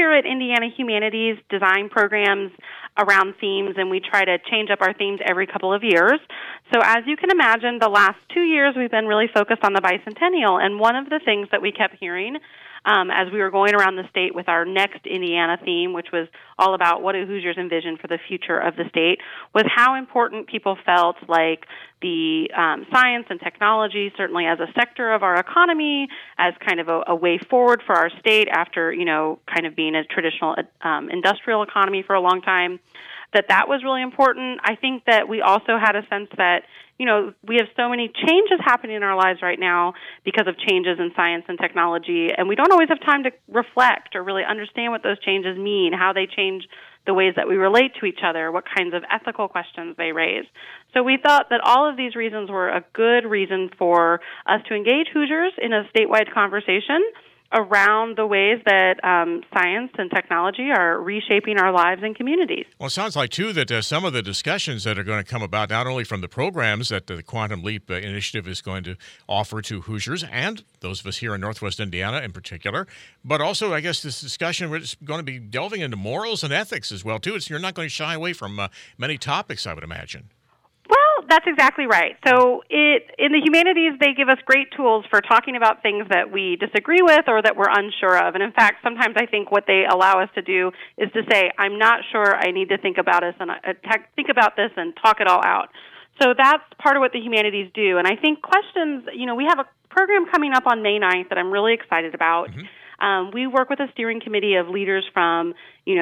here at Indiana Humanities design programs around themes, and we try to change up our themes every couple of years. So as you can imagine, the last 2 years we've been really focused on the bicentennial, and one of the things that we kept hearing as we were going around the state with our next Indiana theme, which was all about what do Hoosiers envision for the future of the state, was how important people felt like the science and technology, certainly as a sector of our economy, as kind of a way forward for our state after, kind of being a traditional industrial economy for a long time, that was really important. I think that we also had a sense that, we have so many changes happening in our lives right now because of changes in science and technology, and we don't always have time to reflect or really understand what those changes mean, how they change the ways that we relate to each other, what kinds of ethical questions they raise. So we thought that all of these reasons were a good reason for us to engage Hoosiers in a statewide conversation around the ways that science and technology are reshaping our lives and communities. Well, it sounds like, too, that some of the discussions that are going to come about, not only from the programs that the Quantum Leap initiative is going to offer to Hoosiers and those of us here in Northwest Indiana in particular, but also, I guess, this discussion is going to be delving into morals and ethics as well, too. You're not going to shy away from many topics, I would imagine. Well, that's exactly right. So in the humanities, they give us great tools for talking about things that we disagree with or that we're unsure of. And in fact, sometimes I think what they allow us to do is to say, I'm not sure, I need to think about this and talk it all out. So that's part of what the humanities do. And I think questions, we have a program coming up on May 9th that I'm really excited about. Mm-hmm. We work with a steering committee of leaders from,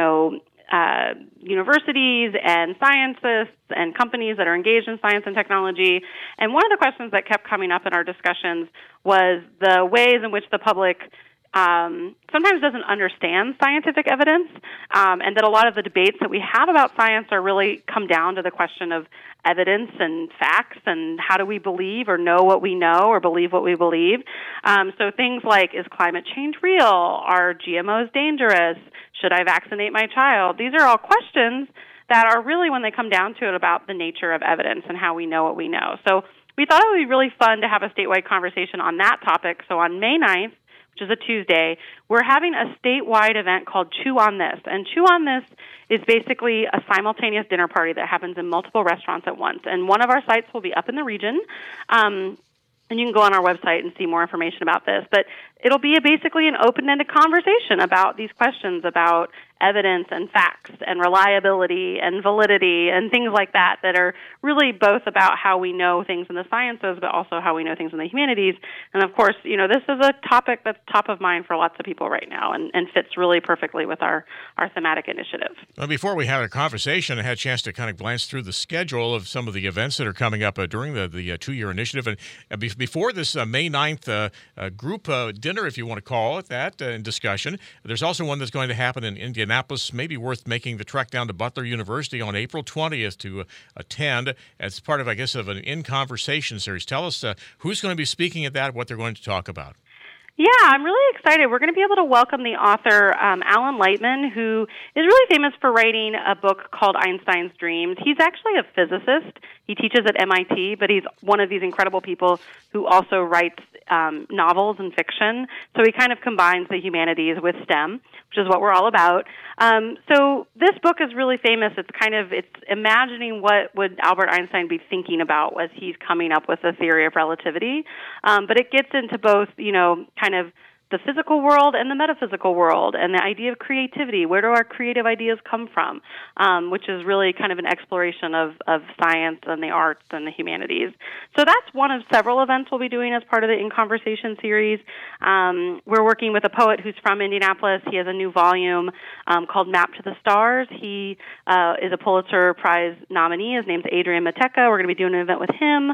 universities and scientists and companies that are engaged in science and technology. And one of the questions that kept coming up in our discussions was the ways in which the public sometimes doesn't understand scientific evidence, and that a lot of the debates that we have about science are really come down to the question of evidence and facts and how do we believe or know what we know or believe what we believe. So things like, is climate change real? Are GMOs dangerous? Should I vaccinate my child? These are all questions that are really, when they come down to it, about the nature of evidence and how we know what we know. So we thought it would be really fun to have a statewide conversation on that topic. So on May 9th, which is a Tuesday, we're having a statewide event called Chew on This. And Chew on This is basically a simultaneous dinner party that happens in multiple restaurants at once. And one of our sites will be up in the region. And you can go on our website and see more information about this. But it'll be basically an open-ended conversation about these questions about evidence and facts and reliability and validity and things like that are really both about how we know things in the sciences, but also how we know things in the humanities. And of course, this is a topic that's top of mind for lots of people right now and fits really perfectly with our thematic initiative. Well, before we had a conversation, I had a chance to kind of glance through the schedule of some of the events that are coming up during the two-year initiative. And before this May 9th group dinner, if you want to call it that, in discussion, there's also one that's going to happen in Indianapolis. Maybe worth making the trek down to Butler University on April 20th to attend as part of, I guess, of an In Conversation series. Tell us who's going to be speaking at that, what they're going to talk about. Yeah, I'm really excited. We're going to be able to welcome the author, Alan Lightman, who is really famous for writing a book called Einstein's Dreams. He's actually a physicist. He teaches at MIT, but he's one of these incredible people who also writes novels and fiction. So he kind of combines the humanities with STEM, which is what we're all about. So this book is really famous. It's imagining what would Albert Einstein be thinking about as he's coming up with the theory of relativity. But it gets into both, kind of the physical world and the metaphysical world, and the idea of creativity. Where do our creative ideas come from? Which is really kind of an exploration of science and the arts and the humanities. So that's one of several events we'll be doing as part of the In Conversation series. We're working with a poet who's from Indianapolis. He has a new volume called Map to the Stars. He is a Pulitzer Prize nominee. His name's Adrian Mateca. We're going to be doing an event with him.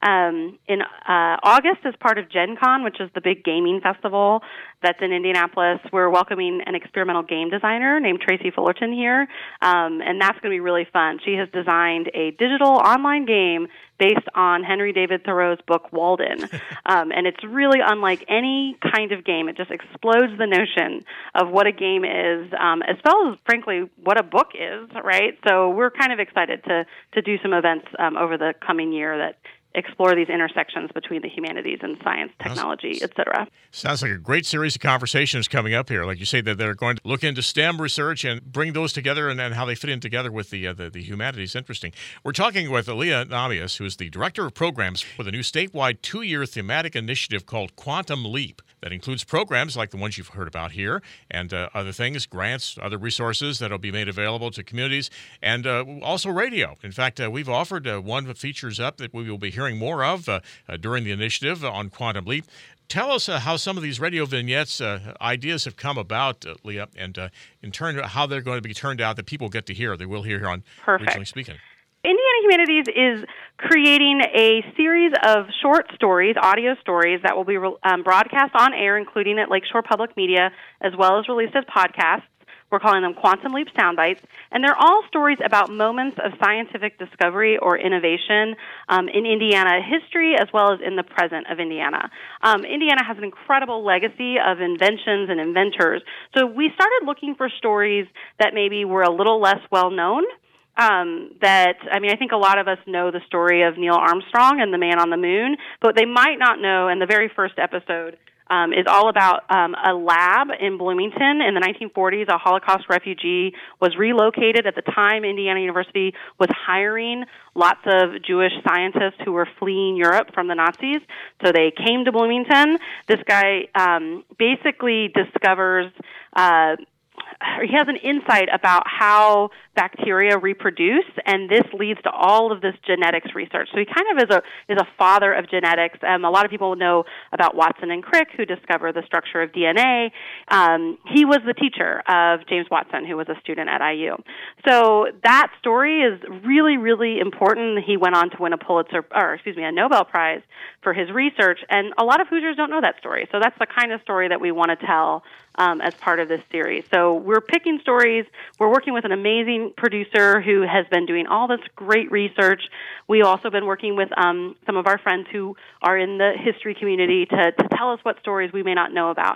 In August, as part of Gen Con, which is the big gaming festival that's in Indianapolis, we're welcoming an experimental game designer named Tracy Fullerton here, and that's going to be really fun. She has designed a digital online game based on Henry David Thoreau's book Walden, and it's really unlike any kind of game. It just explodes the notion of what a game is, as well as, frankly, what a book is, right? So we're kind of excited to do some events over the coming year that explore these intersections between the humanities and science, technology, et cetera. Sounds like a great series of conversations coming up here. Like you say, that they're going to look into STEM research and bring those together and how they fit in together with the humanities. Interesting. We're talking with Leah Namias, who is the Director of Programs for the new statewide 2-year thematic initiative called Quantum Leap. That includes programs like the ones you've heard about here and other things, grants, other resources that will be made available to communities, and also radio. In fact, we've offered one that features up that we will be hearing more of during the initiative on Quantum Leap. Tell us how some of these radio vignettes ideas have come about, Leah, and in turn how they're going to be turned out that people get to hear. They will hear here on Regionally Speaking. Indiana Humanities is creating a series of short stories, audio stories, that will be broadcast on air, including at Lakeshore Public Media, as well as released as podcasts. We're calling them Quantum Leap Soundbites, and they're all stories about moments of scientific discovery or innovation in Indiana history as well as in the present of Indiana. Indiana has an incredible legacy of inventions and inventors, so we started looking for stories that maybe were a little less well-known. I think a lot of us know the story of Neil Armstrong and the man on the moon, but they might not know, and the very first episode is all about a lab in Bloomington in the 1940s. A Holocaust refugee was relocated. At the time, Indiana University was hiring lots of Jewish scientists who were fleeing Europe from the Nazis. So they came to Bloomington. This guy basically discovers he has an insight about how bacteria reproduce, and this leads to all of this genetics research. So he kind of is a father of genetics. A lot of people know about Watson and Crick, who discovered the structure of DNA. He was the teacher of James Watson, who was a student at IU. So that story is really, really important. He went on to win a Nobel Prize for his research, and a lot of Hoosiers don't know that story. So that's the kind of story that we want to tell as part of this series. So we're picking stories. We're working with an amazing producer who has been doing all this great research. We've also been working with some of our friends who are in the history community to tell us what stories we may not know about.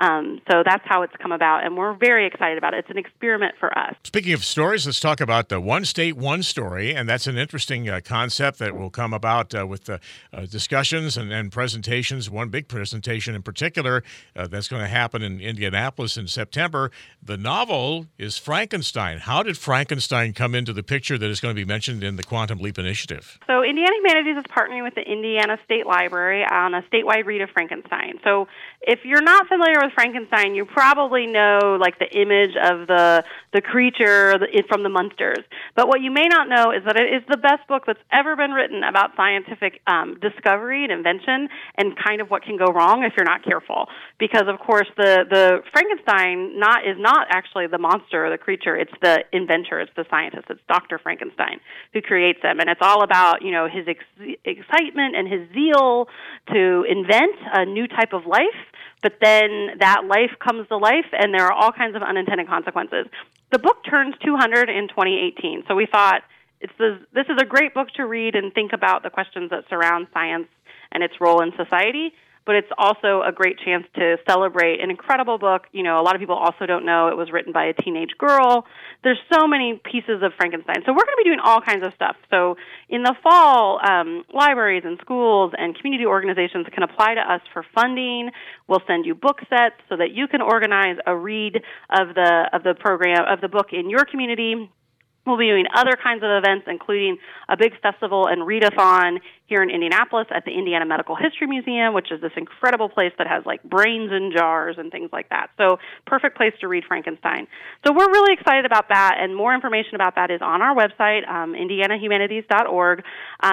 So that's how it's come about, and we're very excited about it. It's an experiment for us. Speaking of stories, let's talk about the One State, One Story, and that's an interesting concept that will come about with discussions and presentations. One big presentation in particular that's going to happen in Indianapolis in September. The novel is Frankenstein. How did Frankenstein come into the picture that is going to be mentioned in the Quantum Leap Initiative? So Indiana Humanities is partnering with the Indiana State Library on a statewide read of Frankenstein. So if you're not familiar with Frankenstein, you probably know like the image of the creature from the Munsters. But what you may not know is that it is the best book that's ever been written about scientific discovery and invention and kind of what can go wrong if you're not careful. Because of course the Frankenstein is not actually the monster or the creature, it's the inventor, it's the scientist, it's Dr. Frankenstein who creates them. And it's all about, his excitement and his zeal to invent a new type of life. But then that life comes to life, and there are all kinds of unintended consequences. The book turns 200 in 2018, so we thought this is a great book to read and think about the questions that surround science and its role in society. But it's also a great chance to celebrate an incredible book. A lot of people also don't know it was written by a teenage girl. There's so many pieces of Frankenstein. So we're going to be doing all kinds of stuff. So in the fall, libraries and schools and community organizations can apply to us for funding. We'll send you book sets so that you can organize a read of the program, of the book in your community. We'll be doing other kinds of events, including a big festival and readathon here in Indianapolis at the Indiana Medical History Museum, which is this incredible place that has like brains in jars and things like that. So perfect place to read Frankenstein. So we're really excited about that, and more information about that is on our website, indianahumanities.org,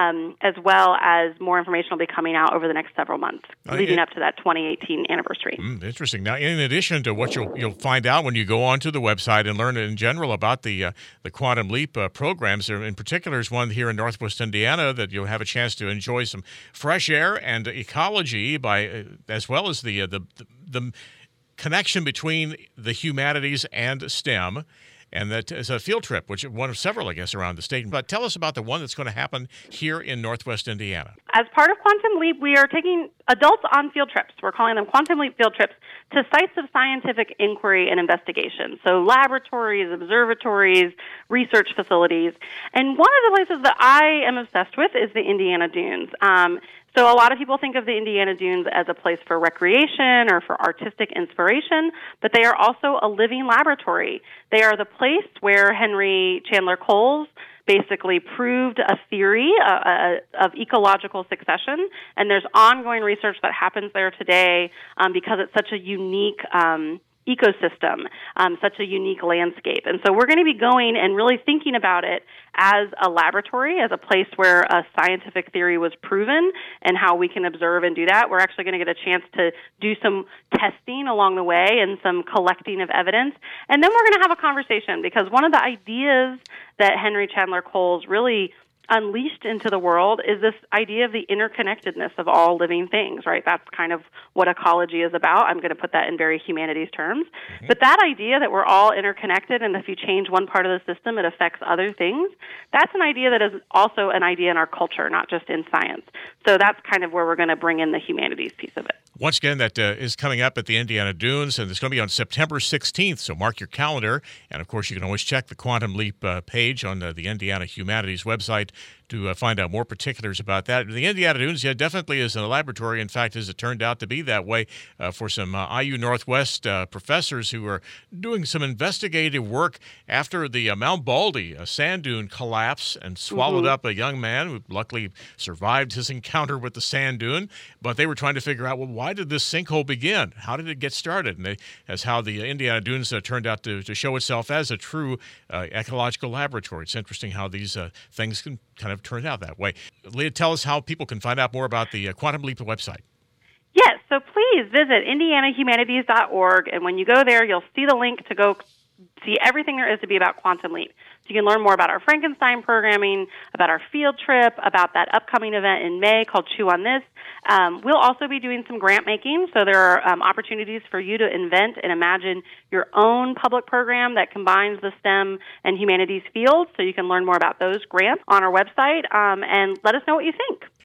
as well as more information will be coming out over the next several months leading up to that 2018 anniversary. Interesting. Now, in addition to what you'll find out when you go onto the website and learn in general about the Quantum Leap programs, there in particular is one here in Northwest Indiana that you'll have a chance to enjoy some fresh air and ecology as well as the connection between the humanities and STEM. and that is a field trip, which is one of several, I guess, around the state. But tell us about the one that's going to happen here in Northwest Indiana. As part of Quantum Leap, we are taking adults on field trips. We're calling them Quantum Leap field trips to sites of scientific inquiry and investigation. So laboratories, observatories, research facilities. And one of the places that I am obsessed with is the Indiana Dunes. So a lot of people think of the Indiana Dunes as a place for recreation or for artistic inspiration, but they are also a living laboratory. They are the place where Henry Chandler Coles basically proved a theory of ecological succession, and there's ongoing research that happens there today because it's such a unique ecosystem, such a unique landscape. And so we're going to be going and really thinking about it as a laboratory, as a place where a scientific theory was proven and how we can observe and do that. We're actually going to get a chance to do some testing along the way and some collecting of evidence. And then we're going to have a conversation, because one of the ideas that Henry Chandler Coles really unleashed into the world is this idea of the interconnectedness of all living things, right? That's kind of what ecology is about. I'm going to put that in very humanities terms. Mm-hmm. But that idea that we're all interconnected, and if you change one part of the system, it affects other things, that's an idea that is also an idea in our culture, not just in science. So that's kind of where we're going to bring in the humanities piece of it. Once again, that is coming up at the Indiana Dunes, and it's going to be on September 16th, so mark your calendar. And, of course, you can always check the Quantum Leap page on the Indiana Humanities website to find out more particulars about that. The Indiana Dunes, yeah, definitely is a laboratory. In fact, as it turned out to be that way for some IU Northwest professors who are doing some investigative work after the Mount Baldy sand dune collapse and swallowed up a young man who luckily survived his encounter with the sand dune. But they were trying to figure out, well, why did this sinkhole begin? How did it get started? And that's how the Indiana Dunes turned out to show itself as a true ecological laboratory. It's interesting how these things can kind of turn out that way. Leah, tell us how people can find out more about the Quantum Leap website. Yes, so please visit indianahumanities.org, and when you go there, you'll see the link to go see everything there is to be about Quantum Leap. So you can learn more about our Frankenstein programming, about our field trip, about that upcoming event in May called Chew on This. We'll also be doing some grant making, so there are opportunities for you to invent and imagine your own public program that combines the STEM and humanities fields, so you can learn more about those grants on our website, and let us know what you think.